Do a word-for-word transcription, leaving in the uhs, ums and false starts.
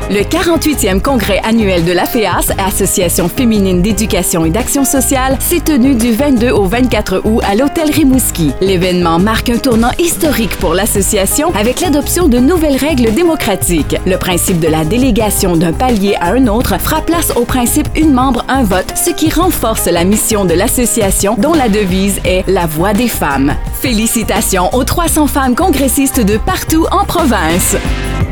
Le quarante-huitième congrès annuel de l'A F E A S, Association féminine d'éducation et d'action sociale, s'est tenu du vingt-deux au vingt-quatre août à l'Hôtel Rimouski. L'événement marque un tournant historique pour l'association avec l'adoption de nouvelles règles démocratiques. Le principe de la délégation d'un palier à un autre fera place au principe une membre, un vote, ce qui renforce la mission de l'association dont la devise est « La voix des femmes ». Félicitations aux trois cents femmes congressistes de partout en province.